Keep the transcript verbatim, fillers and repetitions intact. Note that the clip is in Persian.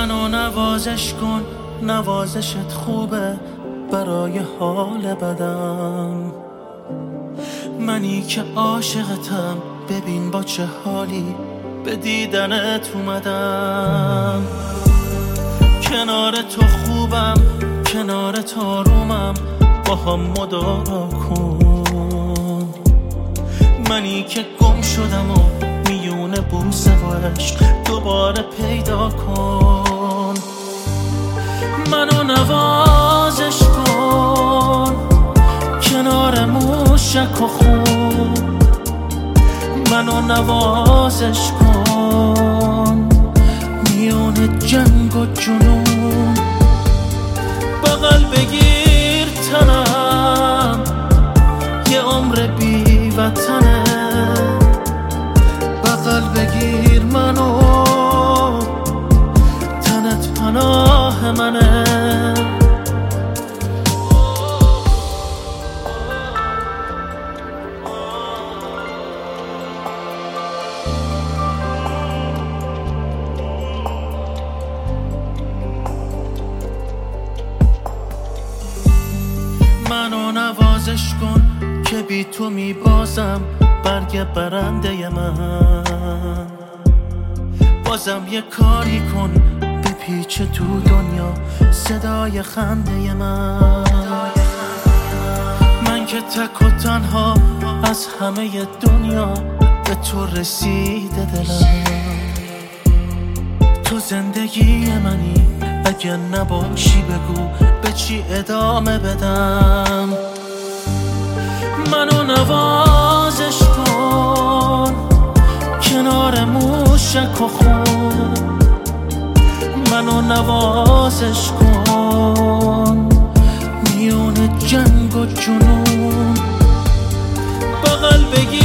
منو نوازش کن، نوازشت خوبه برای حال بدم. منی که عاشقتم، ببین با چه حالی به دیدنت اومدم. کنار تو خوبم، کنار تو آرومم، با هم مدارا کن. منی که گم شدم و میون بوسه و عشق دوباره پیدا کن. منو نوازش کن کنار موشک و خون. منو نوازش کن میون جنگ و جنون. بغل بگیر تنم، یه عمر بی وطنه. بغل بگیر منو، تنت پناه منه. منو نوازش کن که بی تو میبازم برگ برنده من. بازم یه کاری کن بپیچ تو دنیا صدای خنده من. من که تک و تنها از همه دنیا به تو رسیده دلم. تو زندگی منی، اگه نباشی بگو به چی ادامه بدم. منو نوازش کن کنار موشک و خون. منو نوازش کن میون جنگ و جنون. بغل بگیر